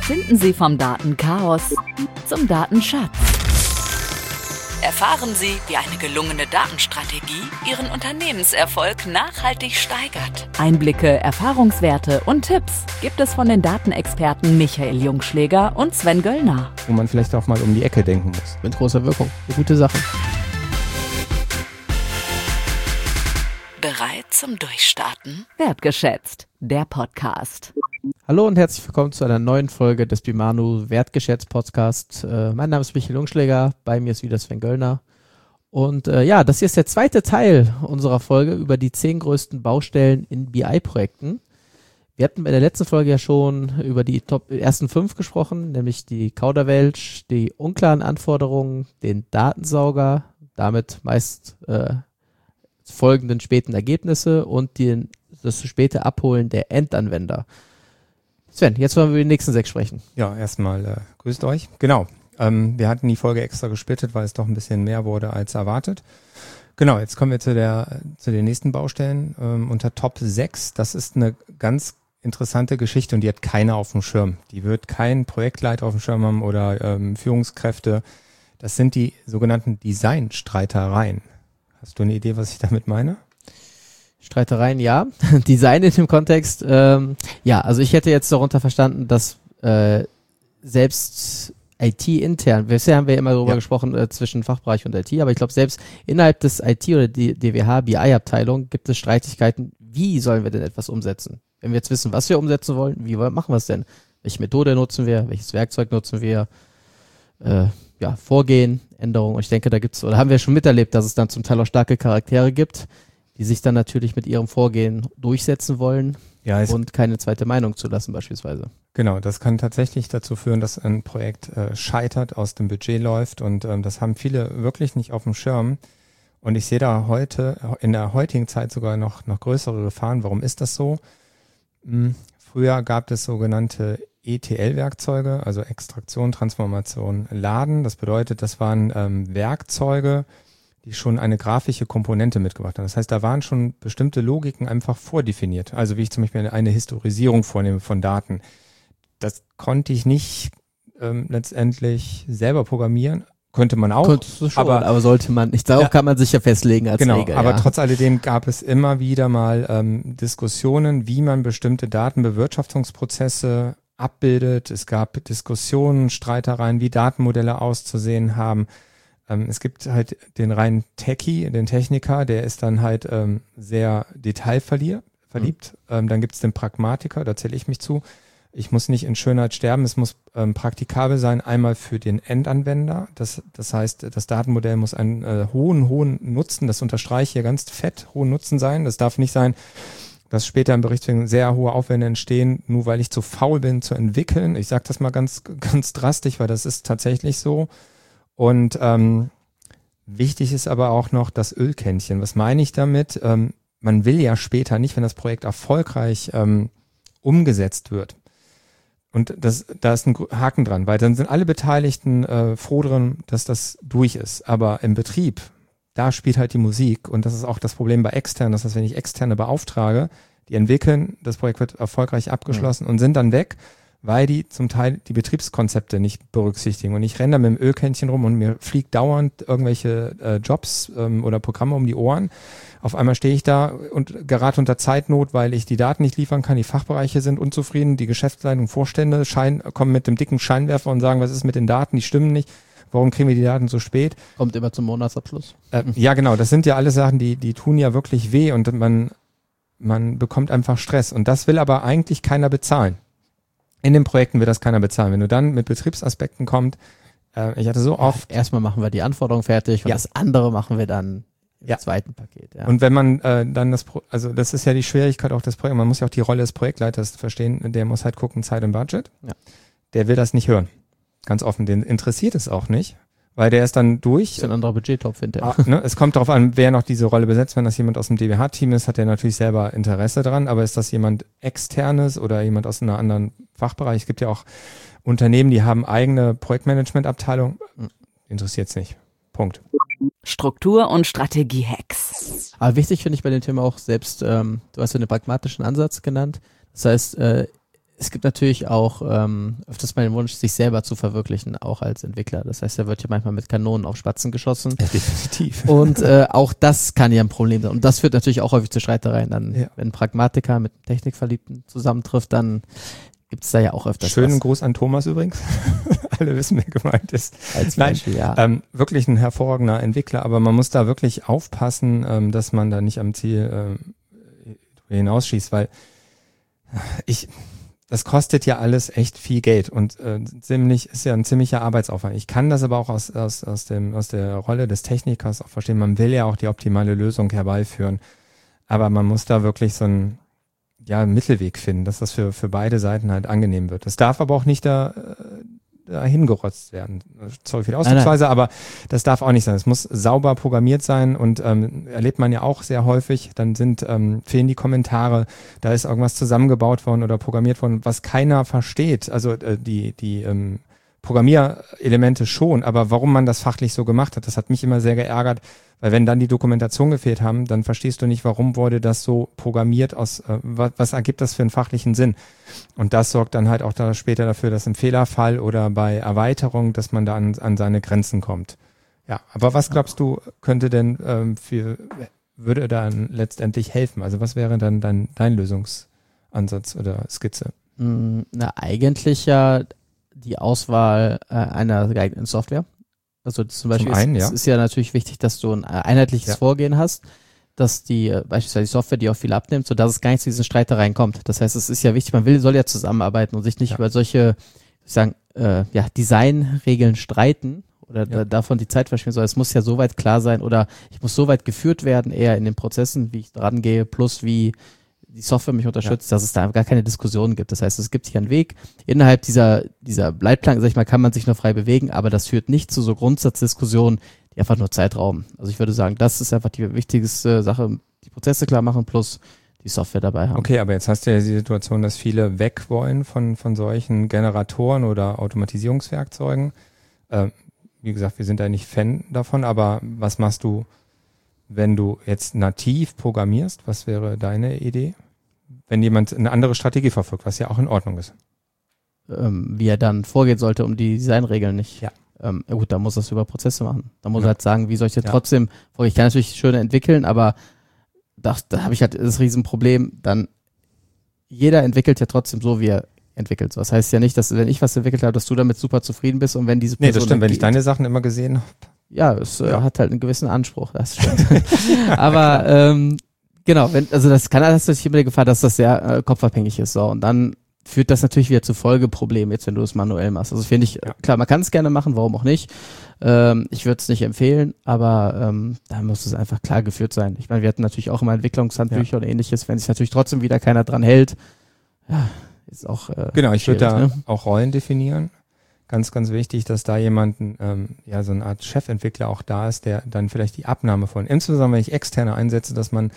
Finden Sie vom Datenchaos zum Datenschatz. Erfahren Sie, wie eine gelungene Datenstrategie Ihren Unternehmenserfolg nachhaltig steigert. Einblicke, Erfahrungswerte und Tipps gibt es von den Datenexperten Michael Jungschläger und Sven Göllner. Wo man vielleicht auch mal um die Ecke denken muss. Mit großer Wirkung. Eine gute Sache. Bereit zum Durchstarten? Wertgeschätzt, der Podcast. Hallo und herzlich willkommen zu einer neuen Folge des Bimanu Wertgeschätzt Podcast. Mein Name ist Michael Jungschläger, bei mir ist wieder Sven Göllner. Und das hier ist der zweite Teil unserer Folge über die 10 größten Baustellen in BI-Projekten. Wir hatten bei der letzten Folge ja schon über die ersten 5 gesprochen, nämlich die Kauderwelsch, die unklaren Anforderungen, den Datensauger, damit meist folgenden späten Ergebnisse und das späte Abholen der Endanwender. Sven, jetzt wollen wir über die nächsten 6 sprechen. Ja, erstmal grüßt euch. Genau, wir hatten die Folge extra gesplittet, weil es doch ein bisschen mehr wurde als erwartet. Genau, jetzt kommen wir zu den nächsten Baustellen unter Top 6. Das ist eine ganz interessante Geschichte und die hat keiner auf dem Schirm. Die wird kein Projektleiter auf dem Schirm haben oder Führungskräfte. Das sind die sogenannten Designstreitereien. Hast du eine Idee, was ich damit meine? Streitereien, ja. Design in dem Kontext, also ich hätte jetzt darunter verstanden, dass selbst IT-intern, bisher haben wir immer darüber gesprochen, zwischen Fachbereich und IT, aber ich glaube, selbst innerhalb des IT- oder die DWH, BI-Abteilung gibt es Streitigkeiten, wie sollen wir denn etwas umsetzen? Wenn wir jetzt wissen, was wir umsetzen wollen, wie machen wir es denn? Welche Methode nutzen wir? Welches Werkzeug nutzen wir? Vorgehen, Änderungen. Und ich denke, haben wir schon miterlebt, dass es dann zum Teil auch starke Charaktere gibt, die sich dann natürlich mit ihrem Vorgehen durchsetzen wollen und keine zweite Meinung zulassen beispielsweise. Genau, das kann tatsächlich dazu führen, dass ein Projekt scheitert, aus dem Budget läuft und das haben viele wirklich nicht auf dem Schirm. Und ich sehe da in der heutigen Zeit sogar noch größere Gefahren. Warum ist das so? Früher gab es sogenannte ETL-Werkzeuge, also Extraktion, Transformation, Laden. Das bedeutet, das waren Werkzeuge, die schon eine grafische Komponente mitgebracht haben. Das heißt, da waren schon bestimmte Logiken einfach vordefiniert. Also wie ich zum Beispiel eine Historisierung vornehme von Daten. Das konnte ich nicht letztendlich selber programmieren. Könnte man auch. Konntest du schon, aber sollte man nicht. Darauf kann man sich ja festlegen als Regel. Genau, aber trotz alledem gab es immer wieder mal Diskussionen, wie man bestimmte Datenbewirtschaftungsprozesse abbildet. Es gab Diskussionen, Streitereien, wie Datenmodelle auszusehen haben. Es gibt halt den reinen Techie, den Techniker, der ist dann halt sehr detailverliebt. Dann gibt es den Pragmatiker, da zähle ich mich zu. Ich muss nicht in Schönheit sterben, es muss praktikabel sein, einmal für den Endanwender. Das heißt, das Datenmodell muss einen hohen Nutzen, das unterstreiche ich hier ganz fett, hohen Nutzen sein. Das darf nicht sein, dass später im Berichtswesen sehr hohe Aufwände entstehen, nur weil ich zu faul bin zu entwickeln. Ich sage das mal ganz, ganz drastisch, weil das ist tatsächlich so. Und wichtig ist aber auch noch das Ölkännchen. Was meine ich damit? Man will ja später nicht, wenn das Projekt erfolgreich umgesetzt wird. Und da ist ein Haken dran, weil dann sind alle Beteiligten froh drin, dass das durch ist. Aber im Betrieb, da spielt halt die Musik. Und das ist auch das Problem bei externen. Das heißt, wenn ich Externe beauftrage, die entwickeln, das Projekt wird erfolgreich abgeschlossen und sind dann weg, weil die zum Teil die Betriebskonzepte nicht berücksichtigen. Und ich renne da mit dem Ölkännchen rum und mir fliegt dauernd irgendwelche Jobs oder Programme um die Ohren. Auf einmal stehe ich da und gerate unter Zeitnot, weil ich die Daten nicht liefern kann. Die Fachbereiche sind unzufrieden, die Geschäftsleitung, Vorstände kommen mit dem dicken Scheinwerfer und sagen, was ist mit den Daten, die stimmen nicht. Warum kriegen wir die Daten so spät? Kommt immer zum Monatsabschluss. Ja, genau. Das sind ja alle Sachen, die tun ja wirklich weh und man bekommt einfach Stress. Und das will aber eigentlich keiner bezahlen. In den Projekten wird das keiner bezahlen. Wenn du dann mit Betriebsaspekten kommst, ich hatte so oft... Erstmal machen wir die Anforderungen fertig und das andere machen wir dann im zweiten Paket. Ja. Und wenn man dann das ist ja die Schwierigkeit auch des Projekts, man muss ja auch die Rolle des Projektleiters verstehen, der muss halt gucken, Zeit und Budget. Ja. Der will das nicht hören. Ganz offen, den interessiert es auch nicht, weil der ist dann durch. Das ist ein anderer Budgettopf hinterher. Es kommt darauf an, wer noch diese Rolle besetzt. Wenn das jemand aus dem DWH-Team ist, hat der natürlich selber Interesse dran, aber ist das jemand Externes oder jemand aus einem anderen Fachbereich? Es gibt ja auch Unternehmen, die haben eigene Projektmanagement-Abteilung. Interessiert es nicht. Punkt. Struktur- und Strategie-Hacks. Aber wichtig finde ich bei dem Thema auch selbst, du hast ja den pragmatischen Ansatz genannt. Das heißt, Es gibt natürlich auch öfters mal den Wunsch, sich selber zu verwirklichen, auch als Entwickler. Das heißt, da wird ja manchmal mit Kanonen auf Spatzen geschossen. Ja, definitiv. Und auch das kann ja ein Problem sein. Und das führt natürlich auch häufig zu Streitereien. Dann, wenn ein Pragmatiker mit einem Technikverliebten zusammentrifft, dann gibt es da ja auch öfters Schönen Gruß an Thomas übrigens. Alle wissen, wer gemeint ist. Als Beispiel, wirklich ein hervorragender Entwickler, aber man muss da wirklich aufpassen, dass man da nicht am Ziel hinausschießt, weil das kostet ja alles echt viel Geld und ist ja ein ziemlicher Arbeitsaufwand. Ich kann das aber auch aus der Rolle des Technikers auch verstehen. Man will ja auch die optimale Lösung herbeiführen, aber man muss da wirklich so einen Mittelweg finden, dass das für beide Seiten halt angenehm wird. Das darf aber auch nicht dahin gerotzt werden. Sorry für die Ausdrucksweise, aber das darf auch nicht sein. Es muss sauber programmiert sein und erlebt man ja auch sehr häufig, dann fehlen die Kommentare, da ist irgendwas zusammengebaut worden oder programmiert worden, was keiner versteht. Also die Programmierelemente schon, aber warum man das fachlich so gemacht hat, das hat mich immer sehr geärgert, weil wenn dann die Dokumentation gefehlt haben, dann verstehst du nicht, warum wurde das so programmiert, was ergibt das für einen fachlichen Sinn? Und das sorgt dann halt auch da später dafür, dass im Fehlerfall oder bei Erweiterung, dass man da an seine Grenzen kommt. Ja, aber was glaubst du, könnte denn würde dann letztendlich helfen? Also was wäre dann dein Lösungsansatz oder Skizze? Na, eigentlich ja die Auswahl einer geeigneten Software. Also zum Beispiel es ist ja natürlich wichtig, dass du ein einheitliches Vorgehen hast, dass beispielsweise die Software, die auch viel abnimmt, sodass es gar nicht zu diesen Streitereien kommt. Das heißt, es ist ja wichtig, soll ja zusammenarbeiten und sich nicht über solche, Designregeln streiten oder davon die Zeit verschwenden soll. Es muss ja soweit klar sein oder ich muss soweit geführt werden, eher in den Prozessen, wie ich dran gehe, plus wie die Software mich unterstützt, dass es da gar keine Diskussionen gibt. Das heißt, es gibt hier einen Weg. Innerhalb dieser Leitplanken, sag ich mal, kann man sich nur frei bewegen, aber das führt nicht zu so Grundsatzdiskussionen, die einfach nur Zeit rauben. Also ich würde sagen, das ist einfach die wichtigste Sache, die Prozesse klar machen plus die Software dabei haben. Okay, aber jetzt hast du ja die Situation, dass viele weg wollen von solchen Generatoren oder Automatisierungswerkzeugen. Wie gesagt, wir sind da nicht Fan davon, aber was machst du, wenn du jetzt nativ programmierst? Was wäre deine Idee? Wenn jemand eine andere Strategie verfolgt, was ja auch in Ordnung ist. Wie er dann vorgehen sollte, um die Designregeln nicht. Ja. Gut, da muss er es über Prozesse machen. Da muss er halt sagen, wie soll ich jetzt trotzdem vorgehen? Ich kann natürlich schön entwickeln, aber da habe ich halt das Riesenproblem. Dann jeder entwickelt ja trotzdem so, wie er entwickelt. Das heißt ja nicht, dass wenn ich was entwickelt habe, dass du damit super zufrieden bist und wenn diese Person... Nee, das stimmt. Wenn ich deine Sachen immer gesehen habe. Ja, es hat halt einen gewissen Anspruch, das stimmt. Aber genau, das kann natürlich immer die Gefahr, dass das sehr kopfabhängig ist. So, und dann führt das natürlich wieder zu Folgeproblemen, jetzt wenn du es manuell machst. Also finde ich, klar, man kann es gerne machen, warum auch nicht. Ich würde es nicht empfehlen, aber da muss es einfach klar geführt sein. Ich meine, wir hatten natürlich auch immer Entwicklungshandbücher und ähnliches, wenn sich natürlich trotzdem wieder keiner dran hält. Ja, ist auch genau, ich würde da auch Rollen definieren. Ganz, ganz wichtig, dass da jemand, so eine Art Chefentwickler auch da ist, der dann vielleicht die Abnahme von, insbesondere wenn ich Externe einsetze, dass man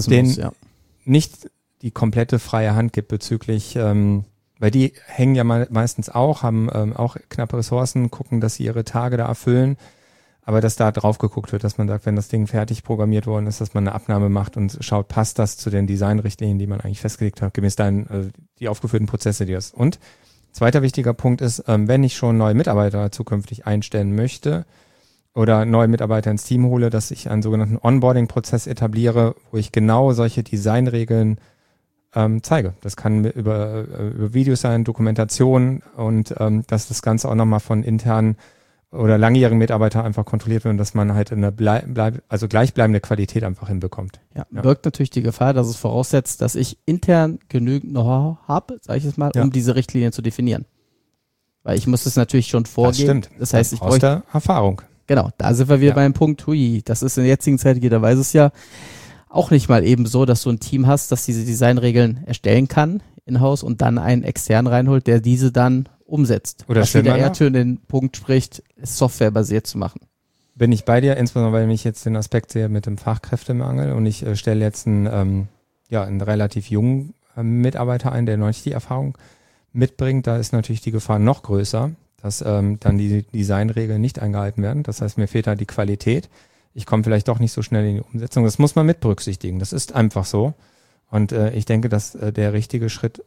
nicht die komplette freie Hand gibt bezüglich, weil die hängen ja meistens auch, haben auch knappe Ressourcen, gucken, dass sie ihre Tage da erfüllen, aber dass da drauf geguckt wird, dass man sagt, wenn das Ding fertig programmiert worden ist, dass man eine Abnahme macht und schaut, passt das zu den Designrichtlinien, die man eigentlich festgelegt hat, gemäß die aufgeführten Prozesse, die das. Und zweiter wichtiger Punkt ist, wenn ich schon neue Mitarbeiter zukünftig einstellen möchte oder neue Mitarbeiter ins Team hole, dass ich einen sogenannten Onboarding-Prozess etabliere, wo ich genau solche Designregeln zeige. Das kann über Videos sein, Dokumentation und dass das Ganze auch nochmal von internen oder langjährigen Mitarbeitern einfach kontrolliert wird und dass man halt eine gleichbleibende Qualität einfach hinbekommt. Ja, birgt natürlich die Gefahr, dass es voraussetzt, dass ich intern genügend Know-how habe, sage ich jetzt mal, um diese Richtlinien zu definieren. Weil ich muss das natürlich schon vorgehen. Das stimmt. Das heißt, ich brauche der Erfahrung. Genau, da sind wir wieder beim Punkt, das ist in der jetzigen Zeit, jeder weiß es ja, auch nicht mal eben so, dass du ein Team hast, das diese Designregeln erstellen kann in-house und dann einen externen reinholt, der diese dann umsetzt. Oder was wieder eher für den Punkt spricht, es softwarebasiert zu machen. Bin ich bei dir, insbesondere weil ich jetzt den Aspekt sehe mit dem Fachkräftemangel und ich stelle jetzt einen relativ jungen Mitarbeiter ein, der noch nicht die Erfahrung mitbringt. Da ist natürlich die Gefahr noch größer, dass dann die Designregeln nicht eingehalten werden. Das heißt, mir fehlt halt die Qualität. Ich komme vielleicht doch nicht so schnell in die Umsetzung. Das muss man mit berücksichtigen. Das ist einfach so. Und ich denke, dass der richtige Schritt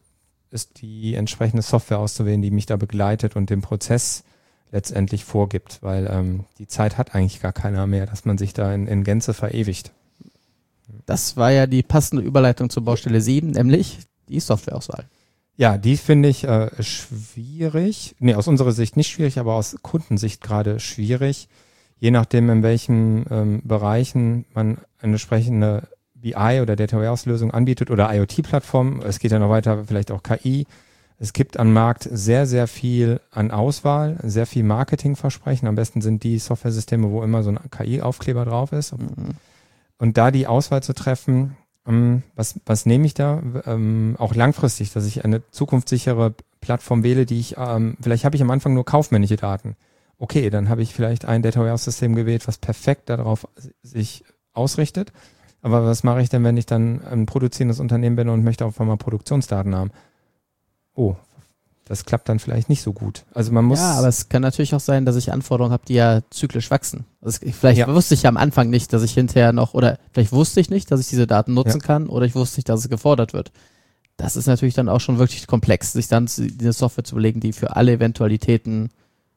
ist die entsprechende Software auszuwählen, die mich da begleitet und den Prozess letztendlich vorgibt, weil die Zeit hat eigentlich gar keiner mehr, dass man sich da in Gänze verewigt. Das war ja die passende Überleitung zur Baustelle 7, nämlich die Softwareauswahl. Ja, die finde ich schwierig. Nee, aus unserer Sicht nicht schwierig, aber aus Kundensicht gerade schwierig. Je nachdem, in welchen Bereichen man eine entsprechende BI oder Data Warehouse-Lösung anbietet oder IoT-Plattform. Es geht ja noch weiter, vielleicht auch KI. Es gibt am Markt sehr, sehr viel an Auswahl, sehr viel Marketingversprechen. Am besten sind die Softwaresysteme, wo immer so ein KI-Aufkleber drauf ist. Und da die Auswahl zu treffen, was nehme ich da? Auch langfristig, dass ich eine zukunftssichere Plattform wähle, die ich, vielleicht habe ich am Anfang nur kaufmännische Daten. Okay, dann habe ich vielleicht ein Data Warehouse-System gewählt, was perfekt darauf sich ausrichtet. Aber was mache ich denn, wenn ich dann ein produzierendes Unternehmen bin und möchte auf einmal Produktionsdaten haben? Oh, das klappt dann vielleicht nicht so gut. Also man muss. Ja, aber es kann natürlich auch sein, dass ich Anforderungen habe, die ja zyklisch wachsen. Also vielleicht wusste ich ja am Anfang nicht, dass ich hinterher noch, oder vielleicht wusste ich nicht, dass ich diese Daten nutzen kann, oder ich wusste nicht, dass es gefordert wird. Das ist natürlich dann auch schon wirklich komplex, sich dann diese Software zu belegen, die für alle Eventualitäten,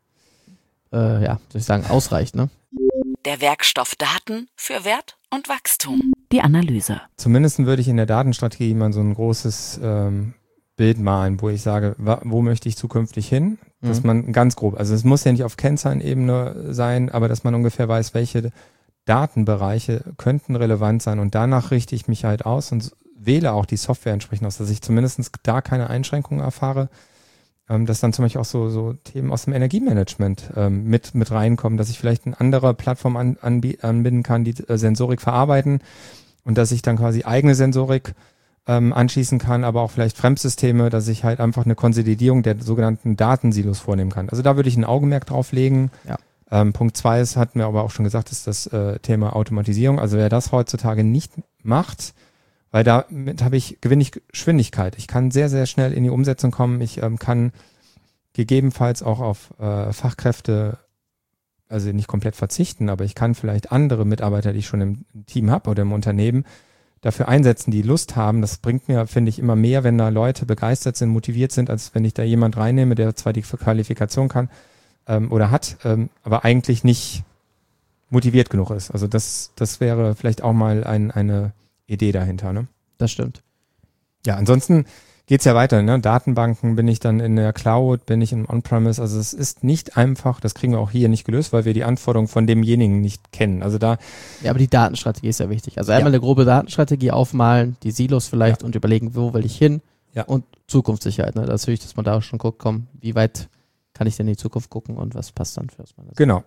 ausreicht, ne? Der Werkstoff Daten für Wert und Wachstum. Die Analyse. Zumindest würde ich in der Datenstrategie mal so ein großes Bild malen, wo ich sage, wo möchte ich zukünftig hin? Dass man ganz grob, also es muss ja nicht auf Kennzahlenebene sein, aber dass man ungefähr weiß, welche Datenbereiche könnten relevant sein und danach richte ich mich halt aus und wähle auch die Software entsprechend aus, dass ich zumindest da keine Einschränkungen erfahre, dass dann zum Beispiel auch so Themen aus dem Energiemanagement mit reinkommen, dass ich vielleicht eine andere Plattform anbinden kann, die Sensorik verarbeiten und dass ich dann quasi eigene Sensorik anschließen kann, aber auch vielleicht Fremdsysteme, dass ich halt einfach eine Konsolidierung der sogenannten Datensilos vornehmen kann. Also da würde ich ein Augenmerk drauf legen. Ja. Punkt 2 ist, hatten wir aber auch schon gesagt, ist das Thema Automatisierung. Also wer das heutzutage nicht macht, weil damit gewinne ich Geschwindigkeit. Ich kann sehr, sehr schnell in die Umsetzung kommen. Ich kann gegebenenfalls auch auf Fachkräfte, also nicht komplett verzichten, aber ich kann vielleicht andere Mitarbeiter, die ich schon im Team habe oder im Unternehmen, dafür einsetzen, die Lust haben. Das bringt mir, finde ich, immer mehr, wenn da Leute begeistert sind, motiviert sind, als wenn ich da jemand reinnehme, der zwar die Qualifikation kann oder hat, aber eigentlich nicht motiviert genug ist. Also das wäre vielleicht auch mal eine Idee dahinter. Ne? Das stimmt. Ja, ansonsten geht's ja weiter. Ne? Datenbanken, bin ich dann in der Cloud, bin ich im On-Premise. Also es ist nicht einfach, das kriegen wir auch hier nicht gelöst, weil wir die Anforderungen von demjenigen nicht kennen. Also da. Ja, aber die Datenstrategie ist ja wichtig. Also einmal eine grobe Datenstrategie aufmalen, die Silos vielleicht und überlegen, wo will ich hin und Zukunftssicherheit. Ne? Das ist wichtig, dass man da auch schon guckt, wie weit kann ich denn in die Zukunft gucken und was passt dann für erstmal. Genau.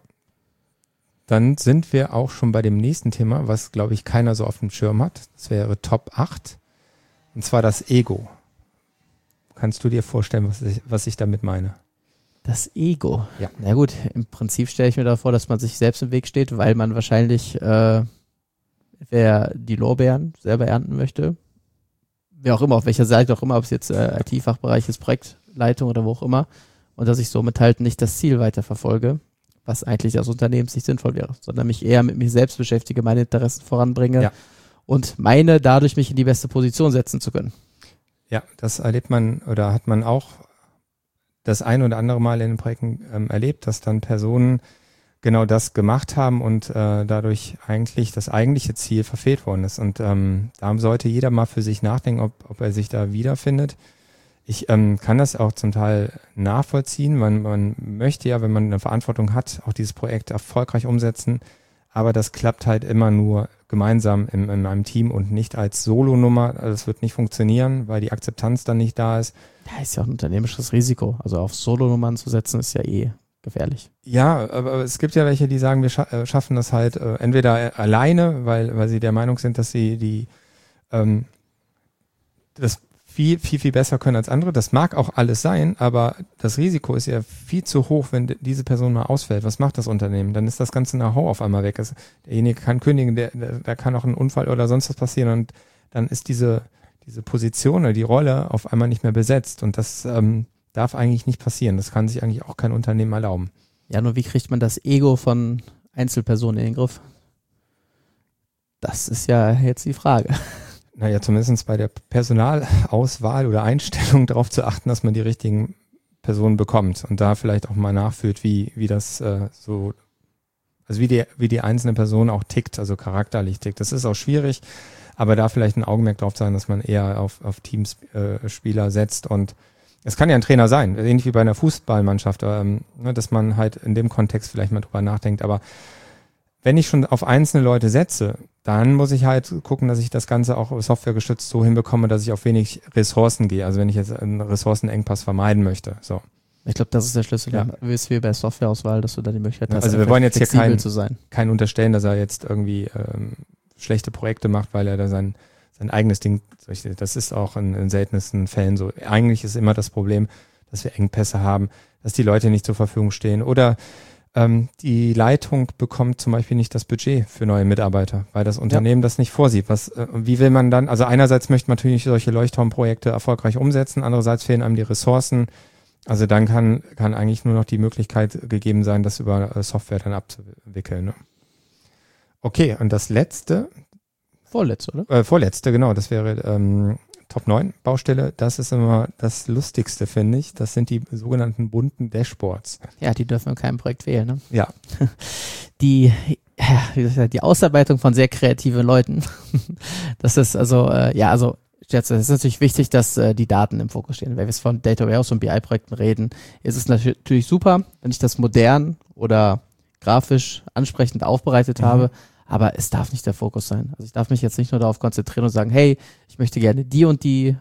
Dann sind wir auch schon bei dem nächsten Thema, was, glaube ich, keiner so auf dem Schirm hat. Das wäre Top 8. Und zwar das Ego. Kannst du dir vorstellen, was ich damit meine? Das Ego? Ja. Na gut, im Prinzip stelle ich mir da vor, dass man sich selbst im Weg steht, weil man wahrscheinlich wer die Lorbeeren selber ernten möchte, wer auch immer, auf welcher Seite auch immer, ob es jetzt IT-Fachbereich ist, Projektleitung oder wo auch immer, und dass ich somit halt nicht das Ziel weiterverfolge, was eigentlich aus Unternehmenssicht sinnvoll wäre, sondern mich eher mit mir selbst beschäftige, meine Interessen voranbringe und meine dadurch mich in die beste Position setzen zu können. Ja, das erlebt man oder hat man auch das ein oder andere Mal in den Projekten erlebt, dass dann Personen genau das gemacht haben und dadurch eigentlich das eigentliche Ziel verfehlt worden ist. Und da sollte jeder mal für sich nachdenken, ob er sich da wiederfindet. Ich kann das auch zum Teil nachvollziehen. Man möchte ja, wenn man eine Verantwortung hat, auch dieses Projekt erfolgreich umsetzen. Aber das klappt halt immer nur gemeinsam in einem Team und nicht als Solonummer. Also das wird nicht funktionieren, weil die Akzeptanz dann nicht da ist. Ja, ist ja auch ein unternehmerisches Risiko. Also auf Solonummern zu setzen, ist ja gefährlich. Ja, aber es gibt ja welche, die sagen, wir schaffen das halt entweder alleine, weil sie der Meinung sind, dass sie das viel besser können als andere. Das mag auch alles sein, aber das Risiko ist ja viel zu hoch, wenn diese Person mal ausfällt. Was macht das Unternehmen? Dann ist das ganze Know-how auf einmal weg. Derjenige kann kündigen, da kann auch ein Unfall oder sonst was passieren und dann ist diese Position oder die Rolle auf einmal nicht mehr besetzt und das darf eigentlich nicht passieren. Das kann sich eigentlich auch kein Unternehmen erlauben. Ja, nur wie kriegt man das Ego von Einzelpersonen in den Griff? Das ist ja jetzt die Frage. Naja, zumindest bei der Personalauswahl oder Einstellung darauf zu achten, dass man die richtigen Personen bekommt und da vielleicht auch mal nachfühlt, wie das so, also wie die einzelne Person auch tickt, also charakterlich tickt. Das ist auch schwierig, aber da vielleicht ein Augenmerk drauf sein, dass man eher auf Teamspieler setzt, und es kann ja ein Trainer sein, ähnlich wie bei einer Fußballmannschaft, dass man halt in dem Kontext vielleicht mal drüber nachdenkt, aber wenn ich schon auf einzelne Leute setze, dann muss ich halt gucken, dass ich das Ganze auch softwaregestützt so hinbekomme, dass ich auf wenig Ressourcen gehe. Also wenn ich jetzt einen Ressourcenengpass vermeiden möchte. So. Ich glaube, das ist der Schlüssel. Ja. Wie bei Softwareauswahl, dass du da die Möglichkeit hast, also wir wollen jetzt hier keinen unterstellen, dass er jetzt irgendwie schlechte Projekte macht, weil er da sein eigenes Ding, das ist auch in seltensten Fällen so. Eigentlich ist immer das Problem, dass wir Engpässe haben, dass die Leute nicht zur Verfügung stehen oder die Leitung bekommt zum Beispiel nicht das Budget für neue Mitarbeiter, weil das Unternehmen das nicht vorsieht. Wie will man dann, also einerseits möchte man natürlich solche Leuchtturmprojekte erfolgreich umsetzen, andererseits fehlen einem die Ressourcen. Also dann kann eigentlich nur noch die Möglichkeit gegeben sein, das über Software dann abzuwickeln. Ne? Okay, und das Vorletzte, oder? Vorletzte, genau, das wäre Top 9 Baustelle, das ist immer das Lustigste, finde ich. Das sind die sogenannten bunten Dashboards. Ja, die dürfen in keinem Projekt fehlen, ne? Ja. Die Ausarbeitung von sehr kreativen Leuten. Das ist das ist natürlich wichtig, dass die Daten im Fokus stehen. Wenn wir jetzt von Data Warehouse und BI-Projekten reden, ist es natürlich super, wenn ich das modern oder grafisch ansprechend aufbereitet habe. Aber es darf nicht der Fokus sein. Also ich darf mich jetzt nicht nur darauf konzentrieren und sagen, hey, ich möchte gerne die und die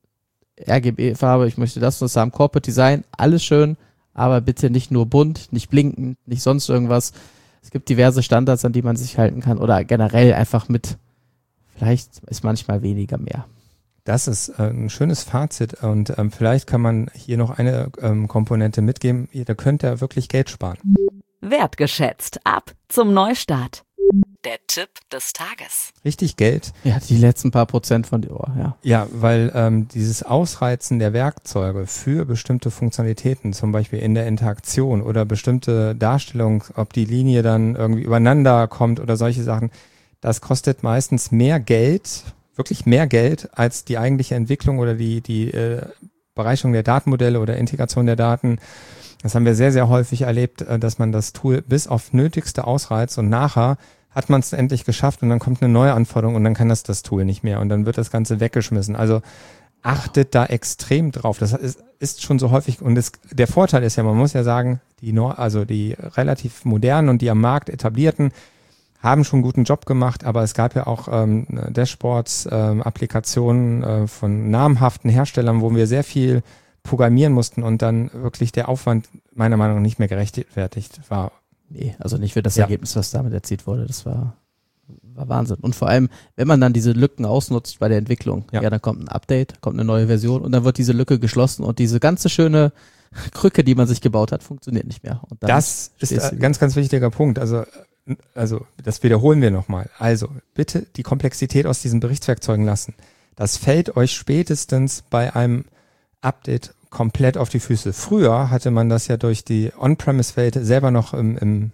RGB-Farbe, ich möchte das und das haben, Corporate Design, alles schön, aber bitte nicht nur bunt, nicht blinkend, nicht sonst irgendwas. Es gibt diverse Standards, an die man sich halten kann oder generell einfach vielleicht ist manchmal weniger mehr. Das ist ein schönes Fazit und vielleicht kann man hier noch eine Komponente mitgeben, da könnt ihr wirklich Geld sparen. Wertgeschätzt, ab zum Neustart. Der Tipp des Tages. Richtig Geld. Ja, die letzten paar Prozent von dir, ja. Ja, weil dieses Ausreizen der Werkzeuge für bestimmte Funktionalitäten, zum Beispiel in der Interaktion oder bestimmte Darstellung, ob die Linie dann irgendwie übereinander kommt oder solche Sachen, das kostet meistens mehr Geld, wirklich mehr Geld, als die eigentliche Entwicklung oder die Bereicherung der Datenmodelle oder Integration der Daten. Das haben wir sehr, sehr häufig erlebt, dass man das Tool bis auf Nötigste ausreizt und nachher hat man es endlich geschafft und dann kommt eine neue Anforderung und dann kann das Tool nicht mehr und dann wird das Ganze weggeschmissen. Also achtet da extrem drauf. Das ist schon so häufig und der Vorteil ist ja, man muss ja sagen, die relativ modernen und die am Markt etablierten haben schon einen guten Job gemacht, aber es gab ja auch Dashboards, Applikationen von namhaften Herstellern, wo wir sehr viel programmieren mussten und dann wirklich der Aufwand meiner Meinung nach nicht mehr gerechtfertigt war. Nee, also nicht für das Ergebnis, was damit erzielt wurde. Das war Wahnsinn. Und vor allem, wenn man dann diese Lücken ausnutzt bei der Entwicklung, dann kommt ein Update, kommt eine neue Version und dann wird diese Lücke geschlossen und diese ganze schöne Krücke, die man sich gebaut hat, funktioniert nicht mehr. Und dann das ist ein ganz, ganz wichtiger Punkt. Also das wiederholen wir nochmal. Also bitte die Komplexität aus diesen Berichtswerkzeugen lassen. Das fällt euch spätestens bei einem Update komplett auf die Füße. Früher hatte man das ja durch die On-Premise-Welt selber noch Hand.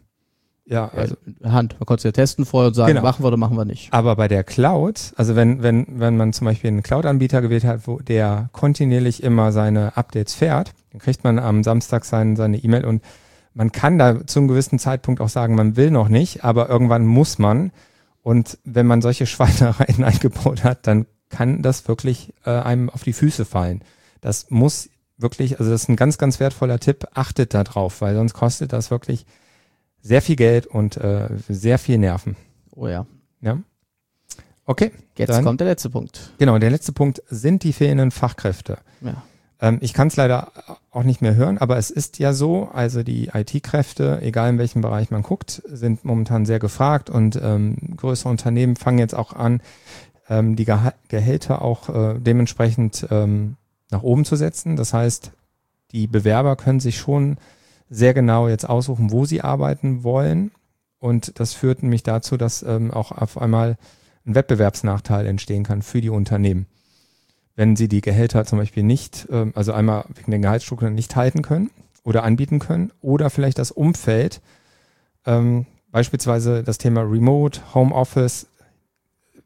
Man konnte es ja testen vorher und sagen, machen wir oder machen wir nicht. Aber bei der Cloud, also wenn man zum Beispiel einen Cloud-Anbieter gewählt hat, wo der kontinuierlich immer seine Updates fährt, dann kriegt man am Samstag seine E-Mail und man kann da zu einem gewissen Zeitpunkt auch sagen, man will noch nicht, aber irgendwann muss man. Und wenn man solche Schweinereien eingebaut hat, dann kann das wirklich einem auf die Füße fallen. Das muss wirklich, also das ist ein ganz, ganz wertvoller Tipp, achtet da drauf, weil sonst kostet das wirklich sehr viel Geld und sehr viel Nerven. Oh ja. Ja. Okay. Jetzt kommt der letzte Punkt. Genau, der letzte Punkt sind die fehlenden Fachkräfte. Ja. Ich kann es leider auch nicht mehr hören, aber es ist ja so, also die IT-Kräfte, egal in welchem Bereich man guckt, sind momentan sehr gefragt und größere Unternehmen fangen jetzt auch an, die Gehälter auch dementsprechend nach oben zu setzen. Das heißt, die Bewerber können sich schon sehr genau jetzt aussuchen, wo sie arbeiten wollen. Und das führt nämlich dazu, dass auch auf einmal ein Wettbewerbsnachteil entstehen kann für die Unternehmen. Wenn sie die Gehälter zum Beispiel nicht, also einmal wegen den Gehaltsstrukturen nicht halten können oder anbieten können oder vielleicht das Umfeld, beispielsweise das Thema Remote, Homeoffice,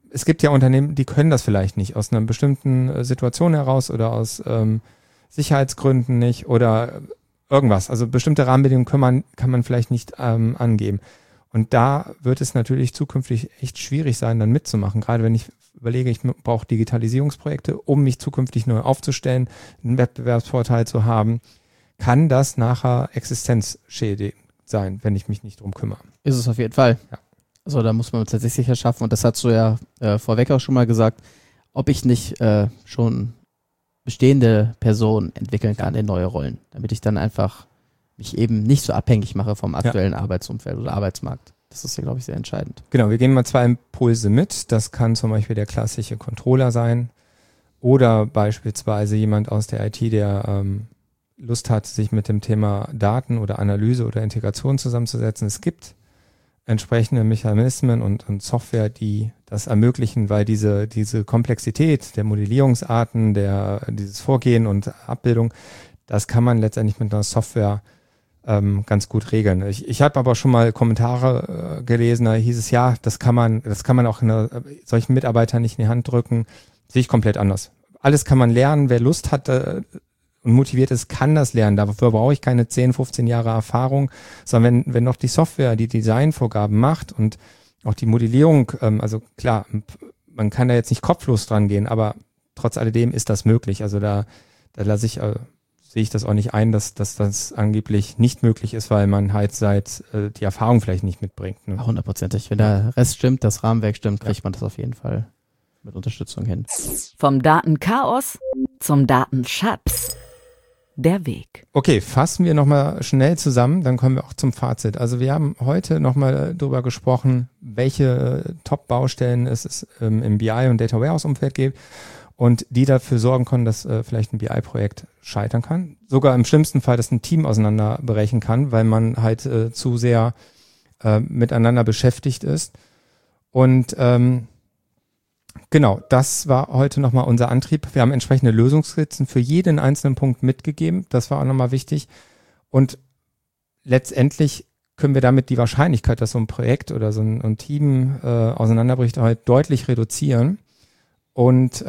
es gibt ja Unternehmen, die können das vielleicht nicht, aus einer bestimmten Situation heraus oder aus Sicherheitsgründen nicht oder irgendwas. Also bestimmte Rahmenbedingungen kann man vielleicht nicht angeben. Und da wird es natürlich zukünftig echt schwierig sein, dann mitzumachen. Gerade wenn ich überlege, ich brauche Digitalisierungsprojekte, um mich zukünftig neu aufzustellen, einen Wettbewerbsvorteil zu haben, kann das nachher existenzschädigend sein, wenn ich mich nicht drum kümmere. Ist es auf jeden Fall. Ja. Also da muss man tatsächlich sicher schaffen, und das hast du ja vorweg auch schon mal gesagt, ob ich nicht schon bestehende Personen entwickeln kann in neue Rollen, damit ich dann einfach mich eben nicht so abhängig mache vom aktuellen Arbeitsumfeld oder Arbeitsmarkt. Das ist ja, glaube ich, sehr entscheidend. Genau, wir geben mal 2 Impulse mit. Das kann zum Beispiel der klassische Controller sein oder beispielsweise jemand aus der IT, der Lust hat, sich mit dem Thema Daten oder Analyse oder Integration zusammenzusetzen. Es gibt entsprechende Mechanismen und Software, die das ermöglichen, weil diese Komplexität der Modellierungsarten, dieses Vorgehen und Abbildung, das kann man letztendlich mit einer Software ganz gut regeln. Ich habe aber schon mal Kommentare gelesen, da hieß es, ja, das kann man auch solchen Mitarbeitern nicht in die Hand drücken. Sehe ich komplett anders. Alles kann man lernen. Wer Lust hat und motiviert ist, kann das lernen. Dafür brauche ich keine 10, 15 Jahre Erfahrung, sondern wenn noch die Software die Designvorgaben macht und auch die Modellierung, also klar, man kann da jetzt nicht kopflos dran gehen, aber trotz alledem ist das möglich. Also da sehe ich das auch nicht ein, dass das angeblich nicht möglich ist, weil man halt die Erfahrung vielleicht nicht mitbringt. Ne? 100%. Wenn der Rest stimmt, das Rahmenwerk stimmt, kriegt man das auf jeden Fall mit Unterstützung hin. Vom Datenchaos zum Datenschatz. Der Weg. Okay, fassen wir nochmal schnell zusammen, dann kommen wir auch zum Fazit. Also wir haben heute nochmal darüber gesprochen, welche Top-Baustellen es im BI- und Data Warehouse-Umfeld gibt und die dafür sorgen können, dass vielleicht ein BI-Projekt scheitern kann. Sogar im schlimmsten Fall, dass ein Team auseinanderbrechen kann, weil man halt zu sehr miteinander beschäftigt ist. Und genau, das war heute nochmal unser Antrieb. Wir haben entsprechende Lösungsskizzen für jeden einzelnen Punkt mitgegeben. Das war auch nochmal wichtig. Und letztendlich können wir damit die Wahrscheinlichkeit, dass so ein Projekt oder so ein Team auseinanderbricht, halt deutlich reduzieren. Und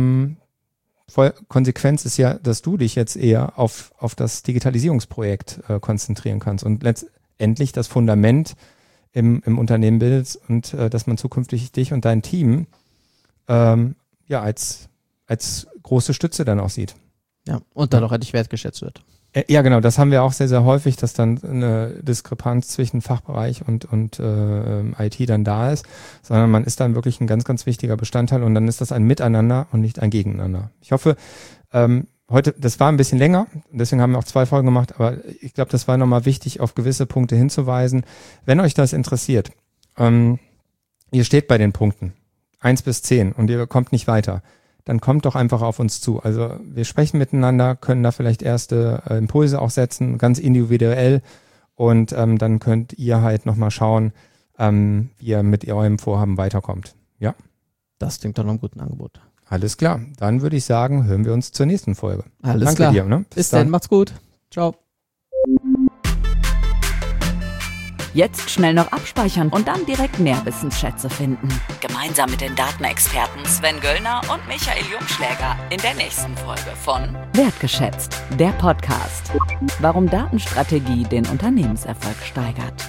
Konsequenz ist ja, dass du dich jetzt eher auf das Digitalisierungsprojekt konzentrieren kannst und letztendlich das Fundament im Unternehmen bildest und dass man zukünftig dich und dein Team als große Stütze dann auch sieht. Ja, und dann auch endlich wertgeschätzt wird. Ja, genau, das haben wir auch sehr, sehr häufig, dass dann eine Diskrepanz zwischen Fachbereich und IT dann da ist, sondern man ist dann wirklich ein ganz, ganz wichtiger Bestandteil und dann ist das ein Miteinander und nicht ein Gegeneinander. Ich hoffe, heute, das war ein bisschen länger, deswegen haben wir auch 2 Folgen gemacht, aber ich glaube, das war nochmal wichtig, auf gewisse Punkte hinzuweisen. Wenn euch das interessiert, ihr steht bei den Punkten 1 bis 10 und ihr kommt nicht weiter, dann kommt doch einfach auf uns zu. Also wir sprechen miteinander, können da vielleicht erste Impulse auch setzen, ganz individuell und dann könnt ihr halt nochmal schauen, wie ihr mit eurem Vorhaben weiterkommt. Ja? Das klingt doch noch einem guten Angebot. Alles klar. Dann würde ich sagen, hören wir uns zur nächsten Folge. Alles klar. Danke dir. Ne? Bis dann, macht's gut. Ciao. Jetzt schnell noch abspeichern und dann direkt Nährwissensschätze finden. Gemeinsam mit den Datenexperten Sven Göllner und Michael Jungschläger in der nächsten Folge von Wertgeschätzt, der Podcast. Warum Datenstrategie den Unternehmenserfolg steigert.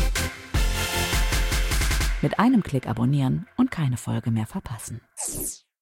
Mit einem Klick abonnieren und keine Folge mehr verpassen.